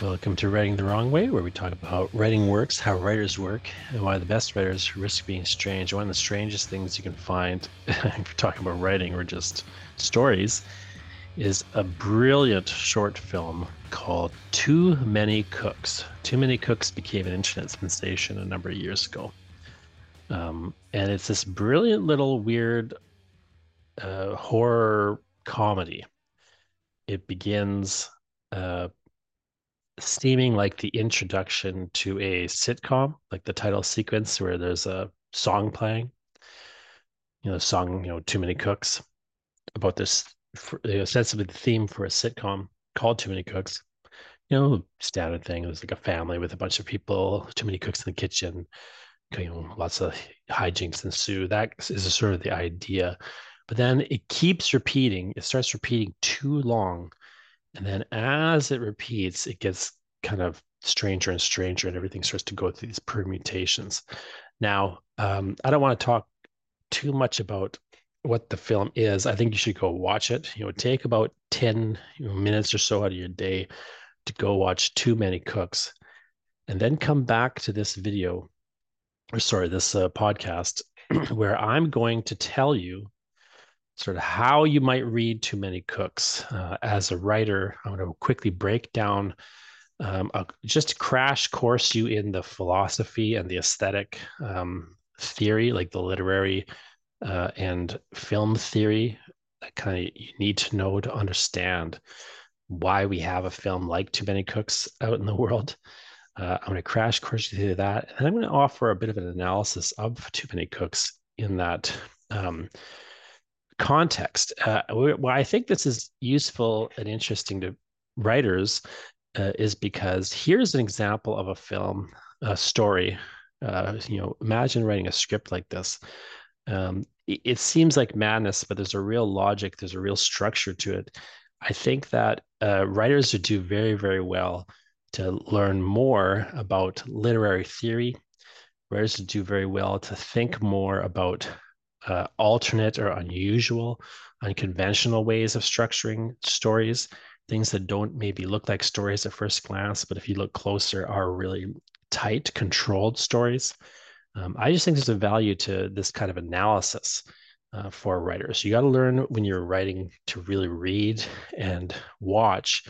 Welcome to Writing the Wrong Way, where we talk about writing works, how writers work, and why the best writers risk being strange. One of the strangest things you can find, if you're talking about writing or just stories, is a brilliant short film called Too Many Cooks. Too Many Cooks became an internet sensation a number of years ago. And it's this brilliant little weird horror comedy. It begins seeming like the introduction to a sitcom, like the title sequence where there's a song playing, the song, Too Many Cooks, about this, ostensibly the theme for a sitcom called Too Many Cooks. Standard thing. It was like a family with a bunch of people, too many cooks in the kitchen, lots of hijinks ensue. That is sort of the idea. But then it keeps repeating. It starts repeating too long. And then as it repeats, it gets kind of stranger and stranger, and everything starts to go through these permutations. Now, I don't want to talk too much about what the film is. I think you should go watch it. Take about 10 minutes or so out of your day to go watch Too Many Cooks, and then come back to this video, or sorry, this podcast, where I'm going to tell you sort of how you might read Too Many Cooks. As a writer, I'm going to quickly break down, just crash course you in the philosophy and the aesthetic theory, like the literary and film theory that kind of you need to know to understand why we have a film like Too Many Cooks out in the world. I'm going to crash course you through that, and I'm going to offer a bit of an analysis of Too Many Cooks in that context. Why I think this is useful and interesting to writers is because here's an example of a film, a story. Imagine writing a script like this. It seems like madness, but there's a real logic, there's a real structure to it. I think that writers would do very, very well to learn more about literary theory. Writers would do very well to think more about alternate or unusual, unconventional ways of structuring stories, things that don't maybe look like stories at first glance, but if you look closer, are really tight, controlled stories. I just think there's a value to this kind of analysis for writers. You got to learn when you're writing to really read and watch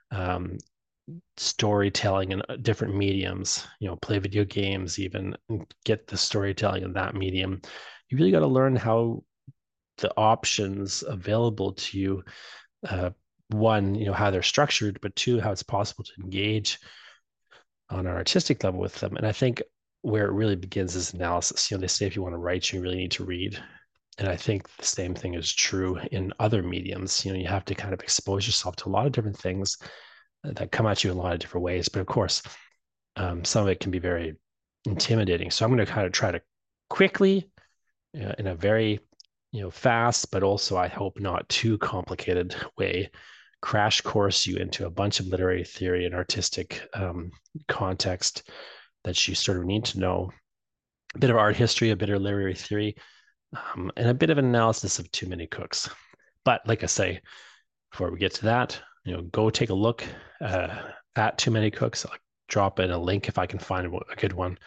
storytelling in different mediums, play video games, even get the storytelling in that medium. You really got to learn how the options available to you, one, how they're structured, but two, how it's possible to engage on an artistic level with them. And I think where it really begins is analysis. They say if you want to write, you really need to read. And I think the same thing is true in other mediums. You have to kind of expose yourself to a lot of different things that come at you in a lot of different ways. But of course, some of it can be very intimidating. So I'm going to kind of try to quickly, in a very fast, but also I hope not too complicated way, crash course you into a bunch of literary theory and artistic context that you sort of need to know. A bit of art history, a bit of literary theory, and a bit of an analysis of Too Many Cooks. But like I say, before we get to that, go take a look at Too Many Cooks. I'll drop in a link if I can find a good one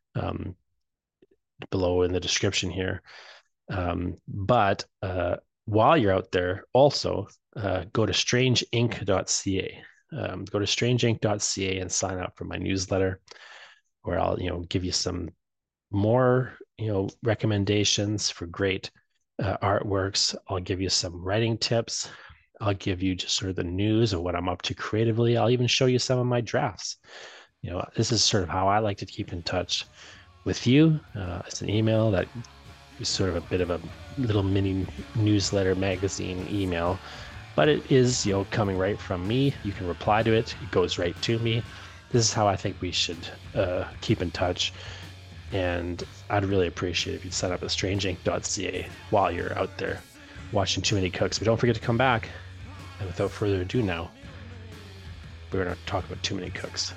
below in the description here. But while you're out there, also go to strangeinc.ca. Go to strangeinc.ca and sign up for my newsletter, where I'll give you some more recommendations for great artworks. I'll give you some writing tips. I'll give you just sort of the news of what I'm up to creatively. I'll even show you some of my drafts. This is sort of how I like to keep in touch with you. It's an email that is sort of a bit of a little mini newsletter magazine email, but it is coming right from me. You can reply to it. It goes right to me. This is how I think we should keep in touch. And I'd really appreciate if you'd sign up at strangeinc.ca while you're out there watching Too Many Cooks. But don't forget to come back. And without further ado now, we're going to talk about Too Many Cooks.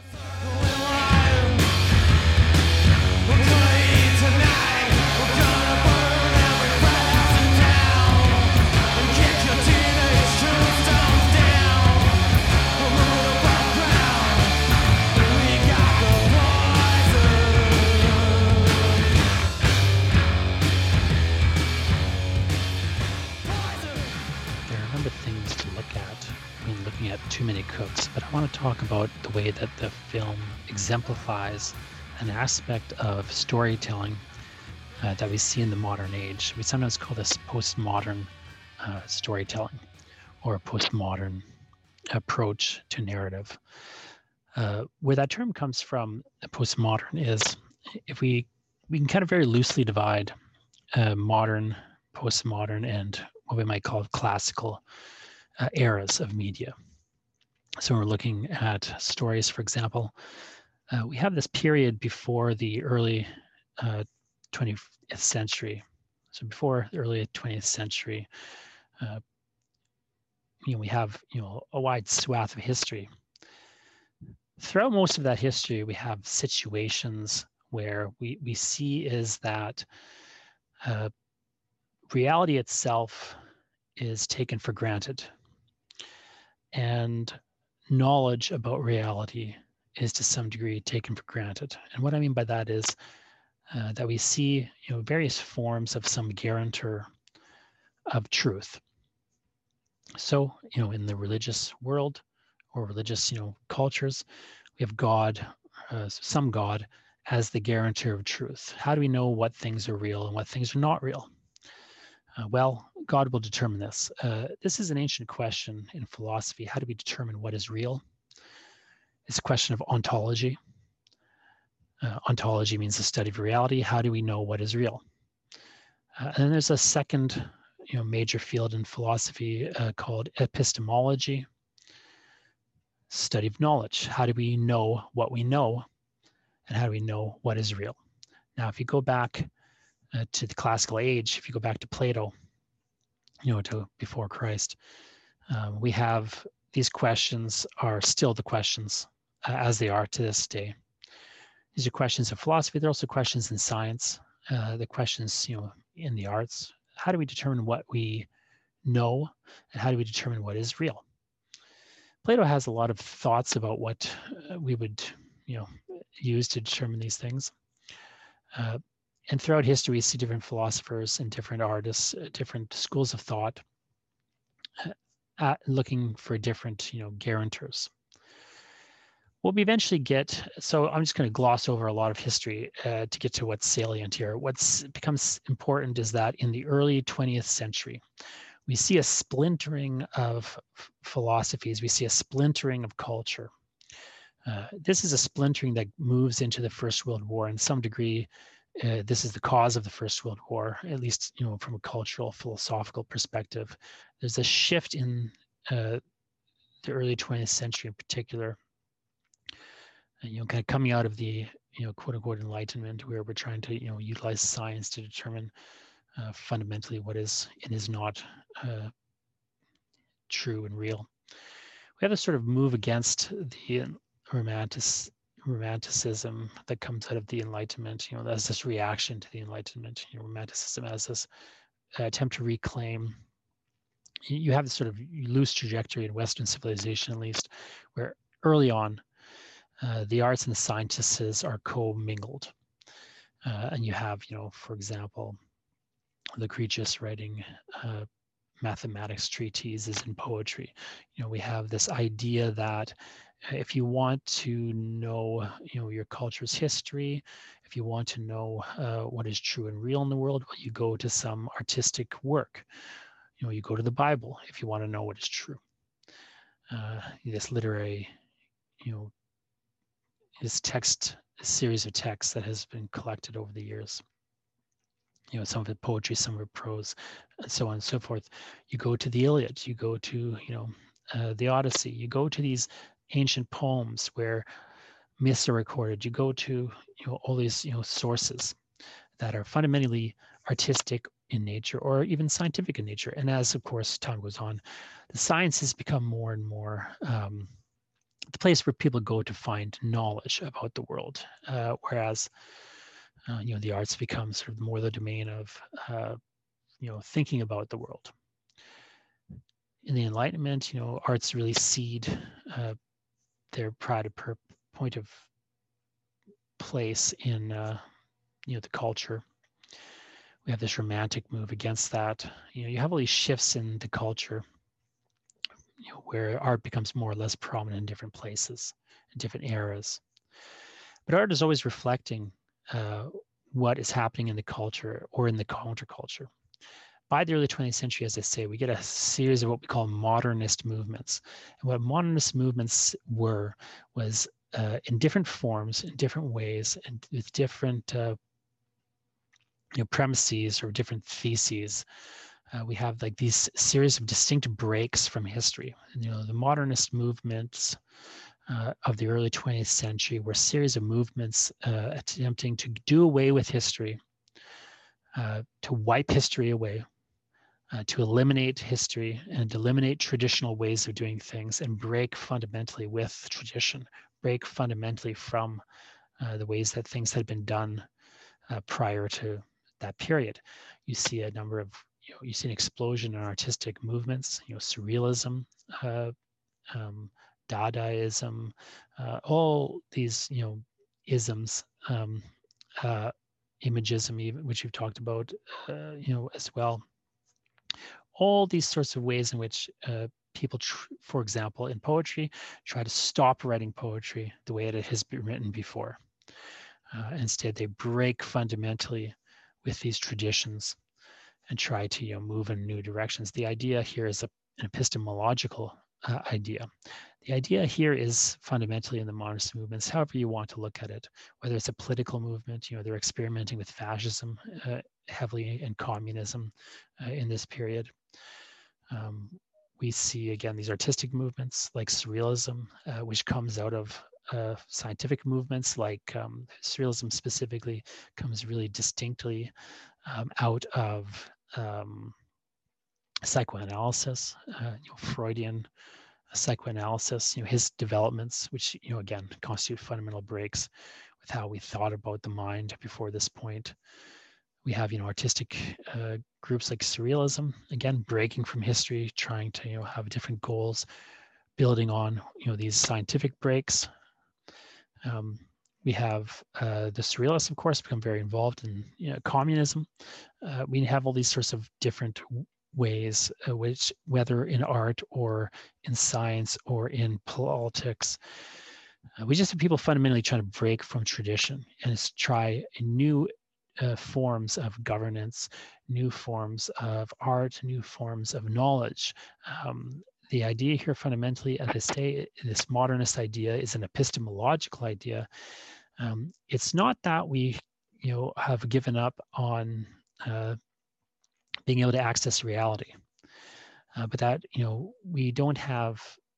Too Many Cooks, but I want to talk about the way that the film exemplifies an aspect of storytelling that we see in the modern age. We sometimes call this postmodern storytelling or a postmodern approach to narrative. Where that term comes from, postmodern, is if we can kind of very loosely divide modern, postmodern, and what we might call classical eras of media. So we're looking at stories, for example. We have this period before the early 20th century. So before the early 20th century, we have a wide swath of history. Throughout most of that history, we have situations where we see is that reality itself is taken for granted, and knowledge about reality is to some degree taken for granted. And what I mean by that is that we see various forms of some guarantor of truth. So in the religious world or religious cultures, we have God, some God, as the guarantor of truth. How do we know what things are real and what things are not real? Well, God will determine this. This is an ancient question in philosophy. How do we determine what is real? It's a question of ontology. Ontology means the study of reality. How do we know what is real? And then there's a second major field in philosophy called epistemology, study of knowledge. How do we know what we know, and how do we know what is real? Now, if you go back to the classical age, if you go back to Plato, to before Christ, we have these questions are still the questions as they are to this day. These are questions of philosophy. They're also questions in science, the questions in the arts. How do we determine what we know, and how do we determine what is real? Plato has a lot of thoughts about what we would use to determine these things. And throughout history, we see different philosophers and different artists, different schools of thought looking for different guarantors. What we eventually get, so I'm just going to gloss over a lot of history to get to what's salient here. What's becomes important is that in the early 20th century, we see a splintering of philosophies. We see a splintering of culture. This is a splintering that moves into the First World War. In some degree, this is the cause of the First World War, at least from a cultural, philosophical perspective. There's a shift in the early 20th century in particular, kind of coming out of the quote unquote Enlightenment, where we're trying to utilize science to determine fundamentally what is and is not true and real. We have to sort of move against the romanticism that comes out of the Enlightenment. As this reaction to the Enlightenment. Romanticism as this attempt to reclaim. You have this sort of loose trajectory in Western civilization, at least, where early on the arts and the sciences are co-mingled, and you have, for example, Lucretius writing mathematics treatises and poetry. We have this idea that if you want to know, your culture's history, if you want to know what is true and real in the world, well, you go to some artistic work. You go to the Bible if you want to know what is true. This literary, this series of texts that has been collected over the years. Some of it poetry, some of it prose, and so on and so forth. You go to the Iliad, you go to, the Odyssey, you go to these ancient poems where myths are recorded. You go to, all these, sources that are fundamentally artistic in nature or even scientific in nature. And as, of course, time goes on, the sciences become more and more the place where people go to find knowledge about the world, whereas the arts become sort of more the domain of thinking about the world. In the Enlightenment, arts really seed their point of place in the culture. We have this romantic move against that. You have all these shifts in the culture. where art becomes more or less prominent in different places, in different eras. But art is always reflecting what is happening in the culture or in the counterculture. By the early 20th century, as I say, we get a series of what we call modernist movements. And what modernist movements was in different forms, in different ways, and with different premises or different theses. We have like these series of distinct breaks from history. And, the modernist movements of the early 20th century were a series of movements attempting to do away with history, to wipe history away, to eliminate history and eliminate traditional ways of doing things and break fundamentally with tradition, break fundamentally from the ways that things had been done prior to that period. You see a number of, you see an explosion in artistic movements, surrealism, Dadaism, all these, isms, imagism, even, which you've talked about, as well. All these sorts of ways in which people, for example, in poetry, try to stop writing poetry the way it has been written before. Instead, they break fundamentally with these traditions and try to move in new directions. The idea here is an epistemological idea. The idea here is fundamentally in the modernist movements, however you want to look at it, whether it's a political movement, they're experimenting with fascism heavily and communism in this period. We see, again, these artistic movements like surrealism, which comes out of scientific movements like surrealism specifically comes really distinctly out of psychoanalysis, Freudian psychoanalysis, his developments, which, again, constitute fundamental breaks with how we thought about the mind before this point. We have, artistic groups like surrealism, again, breaking from history, trying to, have different goals, building on, these scientific breaks. We have the surrealists, of course, become very involved in communism. We have all these sorts of different ways, which, whether in art or in science or in politics, we just have people fundamentally trying to break from tradition and try new forms of governance, new forms of art, new forms of knowledge. The idea here fundamentally, as I say, this modernist idea is an epistemological idea. It's not that we, have given up on being able to access reality, but that, we don't have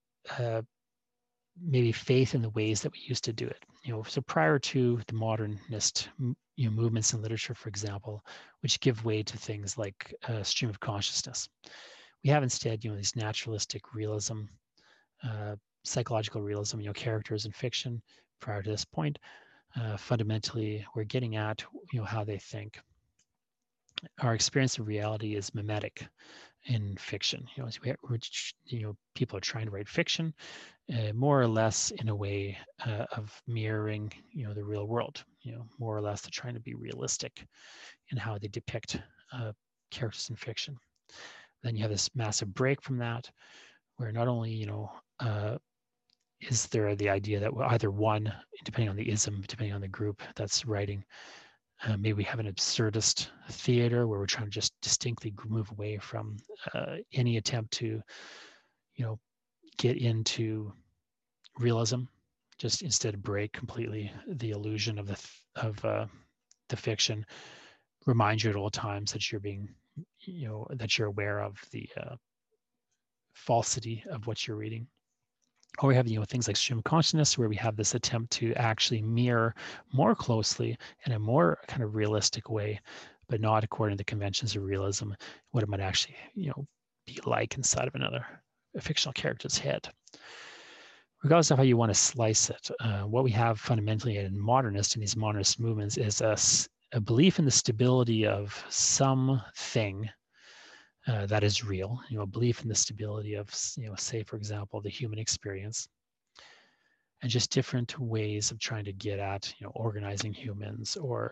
maybe faith in the ways that we used to do it. So prior to the modernist movements in literature, for example, which give way to things like stream of consciousness, we have instead, these naturalistic realism, psychological realism, characters in fiction. Prior to this point, fundamentally, we're getting at, how they think. Our experience of reality is mimetic in fiction. People are trying to write fiction more or less in a way of mirroring, the real world. More or less they're trying to be realistic in how they depict characters in fiction. Then you have this massive break from that, where not only, is there the idea that either one, depending on the ism, depending on the group that's writing, maybe we have an absurdist theater where we're trying to just distinctly move away from any attempt to, get into realism, just instead break completely the illusion of the fiction, remind you at all times that you're being, that you're aware of the falsity of what you're reading. Or we have, things like stream of consciousness, where we have this attempt to actually mirror more closely in a more kind of realistic way, but not according to the conventions of realism, what it might actually, be like inside of a fictional character's head. Regardless of how you want to slice it, what we have fundamentally in these modernist movements is a belief in the stability of something that is real, a belief in the stability of, say, for example, the human experience, and just different ways of trying to get at, organizing humans or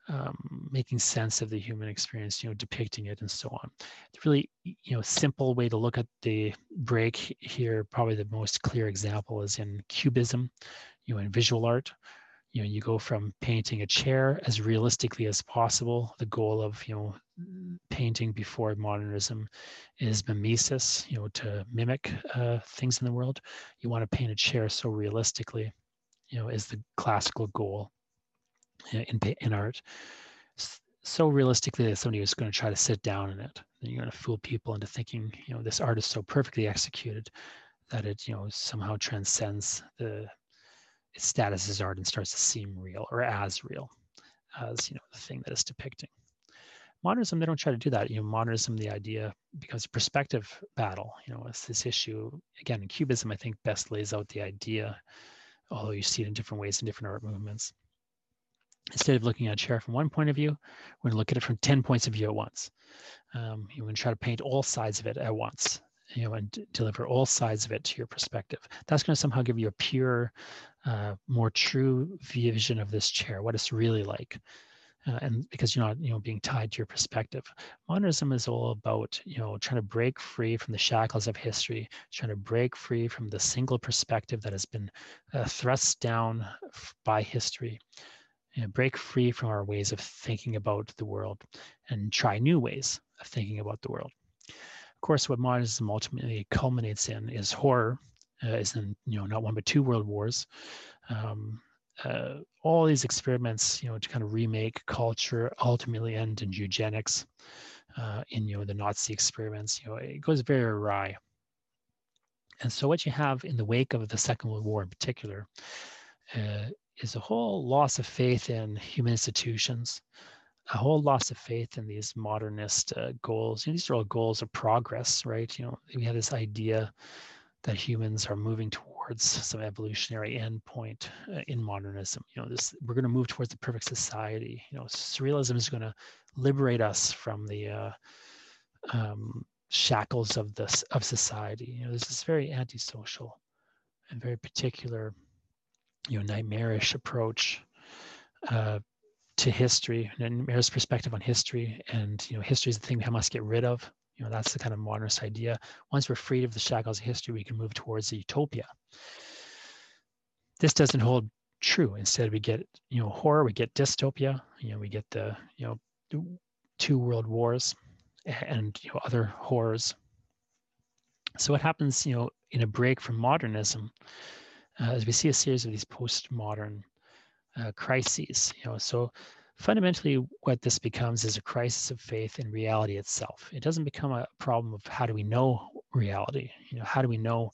making sense of the human experience, depicting it and so on. The really, simple way to look at the break here, probably the most clear example is in Cubism, in visual art. You go from painting a chair as realistically as possible. The goal of, painting before modernism is mimesis, to mimic things in the world. You want to paint a chair so realistically, is the classical goal in art. So realistically that somebody was going to try to sit down in it. And you're going to fool people into thinking, this art is so perfectly executed that it, somehow transcends its status as art and starts to seem real or as real as, the thing that it's depicting. Modernism, they don't try to do that. Modernism, the idea becomes a perspective battle. It's this issue, again, in Cubism, I think best lays out the idea, although you see it in different ways in different art movements. Instead of looking at a chair from one point of view, we're going to look at it from 10 points of view at once. You're going to try to paint all sides of it at once, and deliver all sides of it to your perspective. That's going to somehow give you a pure, more true vision of this chair, what it's really like. And because you're not, being tied to your perspective. Modernism is all about, trying to break free from the shackles of history, trying to break free from the single perspective that has been thrust down by history. Break free from our ways of thinking about the world and try new ways of thinking about the world. Of course, what modernism ultimately culminates in is horror, is in, not one but two world wars. All these experiments, to kind of remake culture, ultimately end in eugenics, in, the Nazi experiments, it goes very awry. And so what you have in the wake of the Second World War in particular, is a whole loss of faith in human institutions, a whole loss of faith in these modernist goals. These are all goals of progress, right? We have this idea that humans are moving towards some evolutionary endpoint in modernism. We're going to move towards the perfect society. Surrealism is going to liberate us from the shackles of society. This is very antisocial and very particular, nightmarish approach to history, nightmarish perspective on history. And, history is the thing we must get rid of. That's the kind of modernist idea. Once we're freed of the shackles of history, we can move towards a utopia. This doesn't hold true. Instead, we get, horror, we get dystopia, we get the, two world wars and, other horrors. So what happens, in a break from modernism, as we see a series of these postmodern crises, so fundamentally what this becomes is a crisis of faith in reality itself. It doesn't become a problem of how do we know reality, how do we know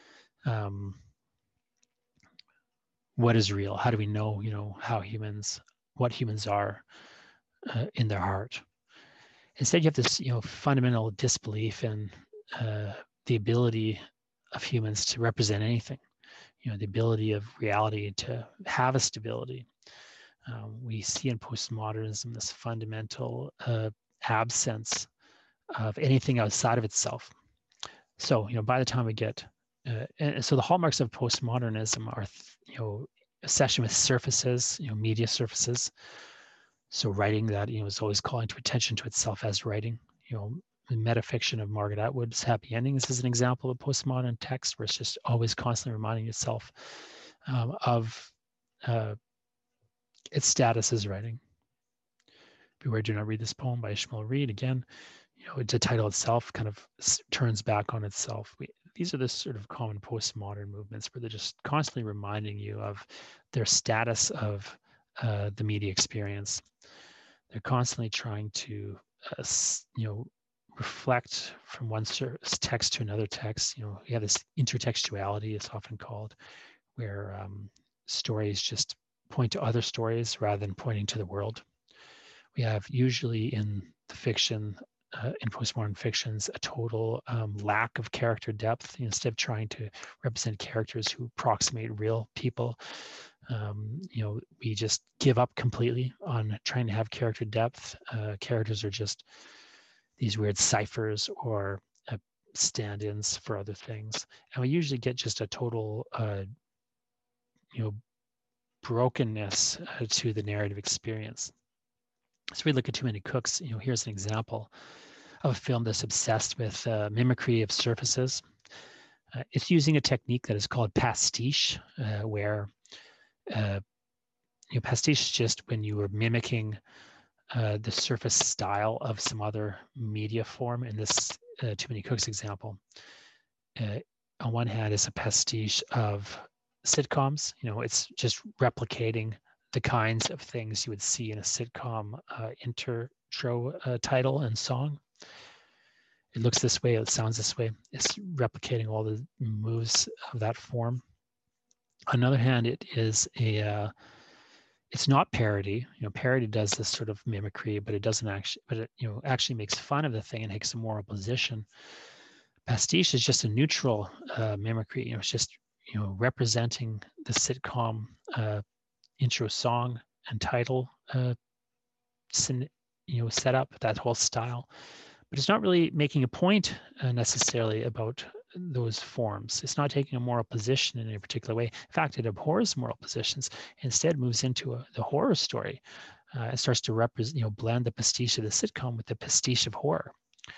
what is real, how do we know, what humans are in their heart. Instead, you have this, fundamental disbelief in the ability of humans to represent anything, the ability of reality to have a stability. We see in postmodernism this fundamental absence of anything outside of itself. So, by the time we get, and so the hallmarks of postmodernism are, obsession with surfaces, media surfaces. So writing that, is always calling to attention to itself as writing. The metafiction of Margaret Atwood's Happy Endings is an example of postmodern text where it's just always constantly reminding itself of its status as writing. Beware, do not read this poem by Ishmael Reed. Again, the title itself kind of turns back on itself. These are the sort of common postmodern movements where they're just constantly reminding you of their status of the media experience. They're constantly trying to, reflect from one text to another text. You have this intertextuality, it's often called, where stories just point to other stories rather than pointing to the world. We have usually in the fiction, in postmodern fictions, a total lack of character depth. Instead of trying to represent characters who approximate real people, we just give up completely on trying to have character depth. Characters are just these weird ciphers or stand-ins for other things. And we usually get just a total, brokenness to the narrative experience. So we look at Too Many Cooks. Here's an example of a film that's obsessed with mimicry of surfaces. It's using a technique that is called pastiche, where pastiche is just when you are mimicking the surface style of some other media form. In this Too Many Cooks example, on one hand, is a pastiche of sitcoms. It's just replicating the kinds of things you would see in a sitcom intro title and song. It looks this way, it sounds this way. It's replicating all the moves of that form. On the other hand, it is it's not parody. Parody does this sort of mimicry, but it doesn't actually, but it actually makes fun of the thing and takes a moral position. Pastiche is just a neutral mimicry. It's just representing the sitcom intro song and title setup, that whole style. But it's not really making a point necessarily about those forms. It's not taking a moral position in a particular way. In fact, it abhors moral positions. Instead, moves into the horror story. It starts to represent, blend the pastiche of the sitcom with the pastiche of horror.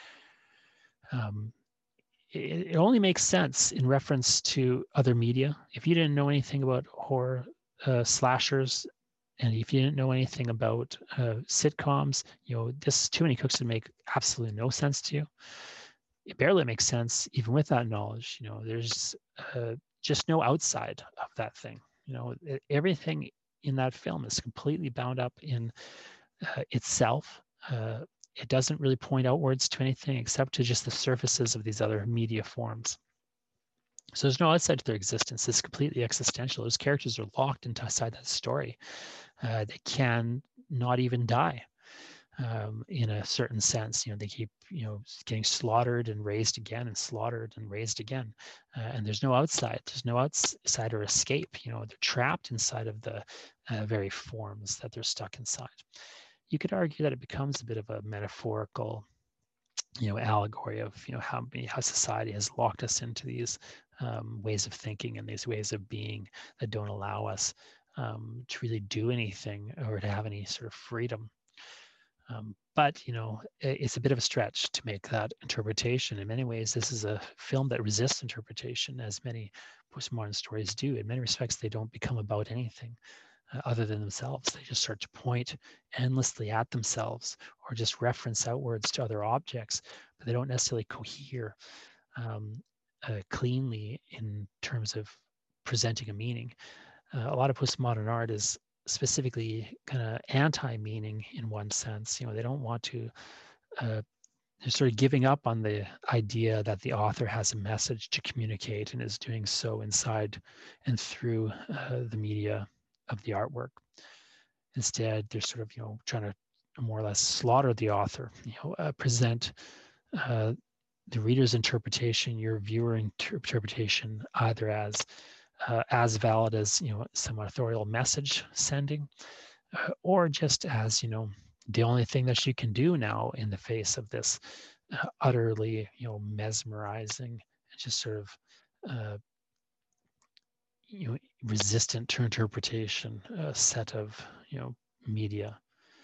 It only makes sense in reference to other media. If you didn't know anything about horror slashers, and if you didn't know anything about sitcoms, this Too Many Cooks would make absolutely no sense to you. It barely makes sense even with that knowledge. There's just no outside of that thing. Everything in that film is completely bound up in itself. It doesn't really point outwards to anything except to just the surfaces of these other media forms. So there's no outside to their existence. It's completely existential. Those characters are locked inside that story. They can not even die in a certain sense. They keep, getting slaughtered and raised again and slaughtered and raised again. And there's no outside. There's no outside or escape. They're trapped inside of the very forms that they're stuck inside. You could argue that it becomes a bit of a metaphorical, allegory of, how society has locked us into these ways of thinking and these ways of being that don't allow us to really do anything or to have any sort of freedom. But it's a bit of a stretch to make that interpretation. In many ways, this is a film that resists interpretation, as many postmodern stories do. In many respects, they don't become about anything other than themselves. They just start to point endlessly at themselves or just reference outwards to other objects, but they don't necessarily cohere cleanly in terms of presenting a meaning. A lot of postmodern art is specifically kind of anti-meaning in one sense. They don't want to, they're sort of giving up on the idea that the author has a message to communicate and is doing so inside and through the media of the artwork. Instead, they're sort of, trying to more or less slaughter the author, present the reader's interpretation, your viewer interpretation, either as valid as some authorial message sending, or just as the only thing that you can do now in the face of this utterly mesmerizing and just sort of resistant to interpretation set of media.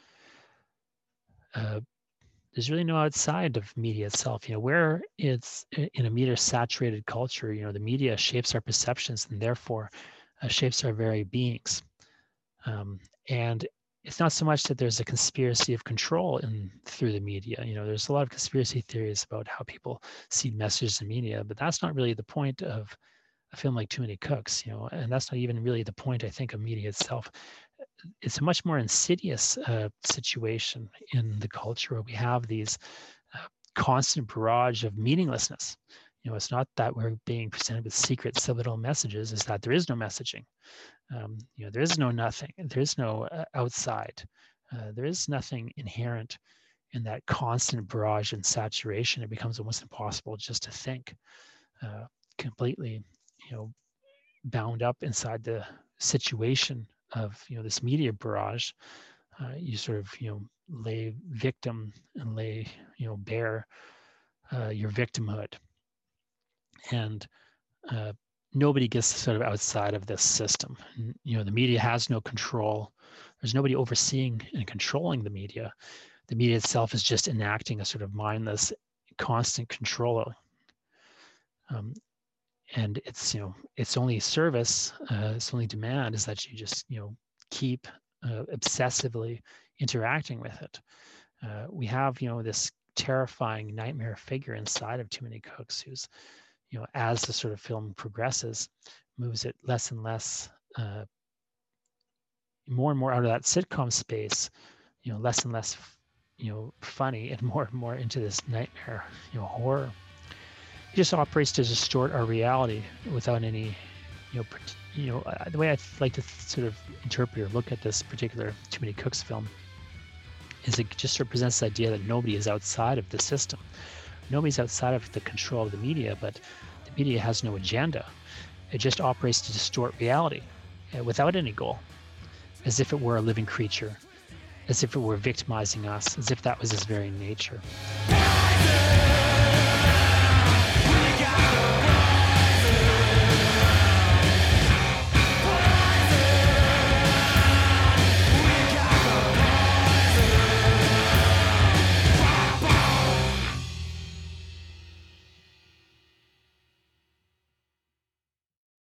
There's really no outside of media itself. Where it's in a media saturated culture, the media shapes our perceptions and therefore shapes our very beings. And it's not so much that there's a conspiracy of control through the media. There's a lot of conspiracy theories about how people see messages in media, but that's not really the point of a film like Too Many Cooks, and that's not even really the point, I think, of media itself. It's a much more insidious situation in the culture where we have these constant barrage of meaninglessness. It's not that we're being presented with secret subliminal messages, it's that there is no messaging. There is no nothing. There is no outside. There is nothing inherent in that constant barrage and saturation. It becomes almost impossible just to think completely, bound up inside the situation of this media barrage. You sort of lay victim and lay bare your victimhood, and nobody gets sort of outside of this system. The media has no control. There's nobody overseeing and controlling the media. The media itself is just enacting a sort of mindless, constant control. And it's, its only service, its only demand is that you just, keep obsessively interacting with it. We have, this terrifying nightmare figure inside of Too Many Cooks, who's, as the sort of film progresses, moves it less and less, more and more out of that sitcom space, less and less, funny, and more into this nightmare, horror. It just operates to distort our reality without any, the way I like to sort of interpret or look at this particular Too Many Cooks film is it just represents the idea that nobody is outside of the system. Nobody's outside of the control of the media, but the media has no agenda. It just operates to distort reality without any goal, as if it were a living creature, as if it were victimizing us, as if that was its very nature.